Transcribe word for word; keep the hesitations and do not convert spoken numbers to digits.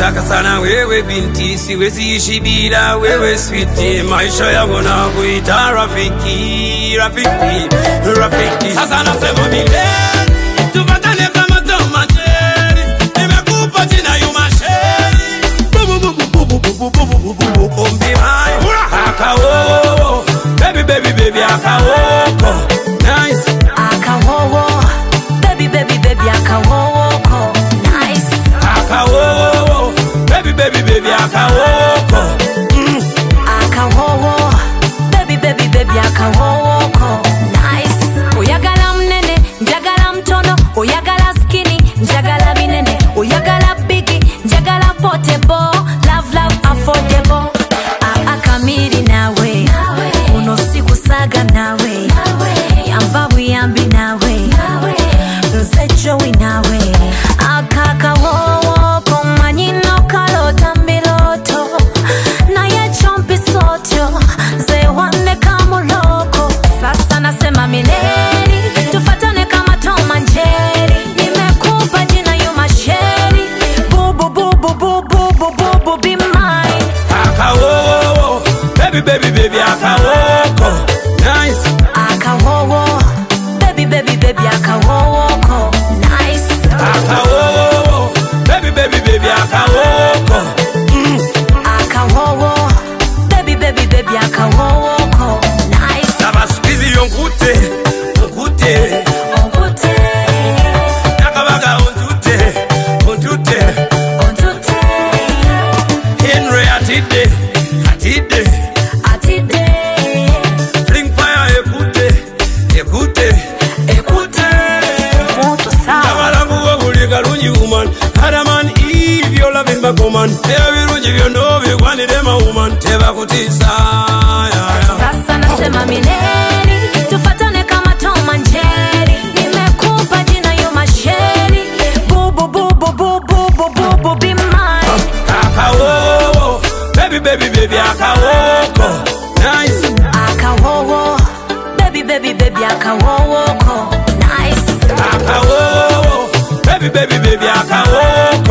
nataka sana wewe binti, siwezi ishi bila wewe sweetie. Maisha yangu na kuita rafiki, rafiki, rafiki. Sasa nasema milele tupatane kama Tom and Jerry. Nimekupa jina Yuma Sheri. Bubu bubu bubu bubu bubu bubu bubu kombi mai. Akawo, baby baby baby akawo. Nice. Akawo, baby baby baby akawo. Nice. Akawo, baby baby baby akawo. Mm. Akawo, baby baby baby akawo. Nice. Oyagala mnene, njagala mtono. Oyagala skinny, njagala binene. Oyagala biggie, njagala portable. Love love affordable. Akamiri nawe, uno siku saga nawe, yamba buyambi nawe, nzechowi nawe. Akakawo komanyino kalota mbiloto, naye chompi sotyo zewane kamuloko. Sasa nasema milele tufatane kama Tom and Jerry. Nimekupa jina Yuma Sheri. Bubu bubu bubu bubu bubu be mine. Akawo, baby baby baby akawo. Nice. Akawo, baby baby baby akawo. Nice. Akawo, baby baby baby akawo. Mm. Akawo, baby baby baby akawo. Nice. Saba squeeze yonkute, yonkute. Onkute, Nakabaga ontute, ontute. ontute, Henry atide, atide. atide, Fling fire ekute, ekute, ekute. moto sawa. Nabalamu wabulika lungi woman. Kadaman Eve, your loving back woman. Teba birungi byondo bigwanire ma woman. Teba kutisa. Sasa nasema milele tufatane kama Tom and Jerry. Nimekupa jina Yuma Sheri. Bubu bubu bubu bubu bubu be mine. Akawo, baby baby baby akawo. Nice. Akawo, baby baby baby akawo. Nice. Akawo, baby baby baby akawo.